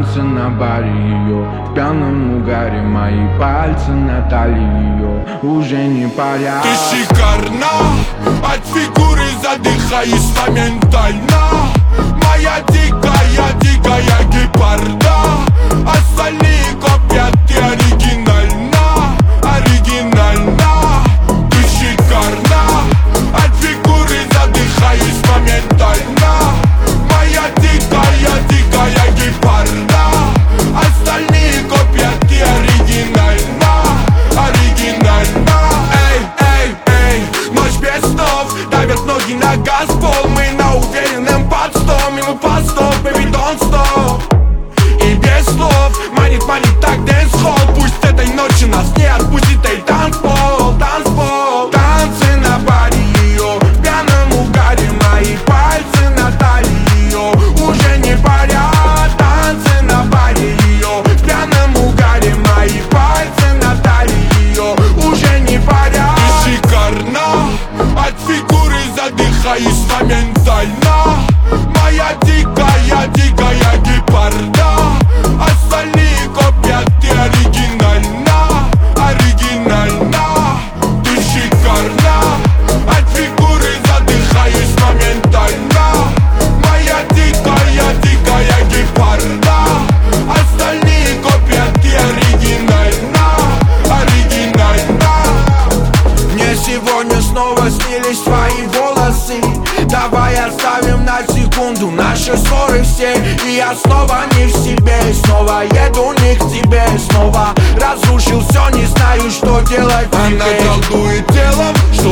танцы на баре ее. В пьяном угаре мои пальцы на талии ее уже не парят. Ты шикарна, от фигуры задыхаюсь моментально. Моя дикая, дикая гепарда. Остальные копят, ты оригинальна, оригинальна. Ты шикарна, от фигуры задыхаюсь моментально. Моя дикая, дикая гепарда. Остальные копят, ты оригинальна, оригинальна. Эй, эй, эй, ночь без снов, давят ноги на газ, пол. Мы на уверенном подстом, и мы под стоп, baby, don't stop. И без слов манит так дэнс-холл. Пусть этой ночью нас не отпустит, эй, танцпол, танцпол. Танцы на баре ее, в пьяном угаре мои пальцы на талии ее уже не парят. Танцы на баре ее, в пьяном угаре мои пальцы на талии ее уже не парят. Ты шикарна, от фигуры задыхаюсь моментально. Моя дикая, дикая гепарда. Остальные копят, ты оригинальна, оригинальна. Ты шикарна, от фигуры задыхаюсь моментально. Моя дикая, дикая гепарда. Остальные копят, ты оригинальна, оригинальна. Мне сегодня снова снились твои волосы. Давай оставим на секунду наши ссоры все. И я снова не в себе, снова еду не к тебе. Снова разрушил все, не знаю, что делать. Она колдует телом, что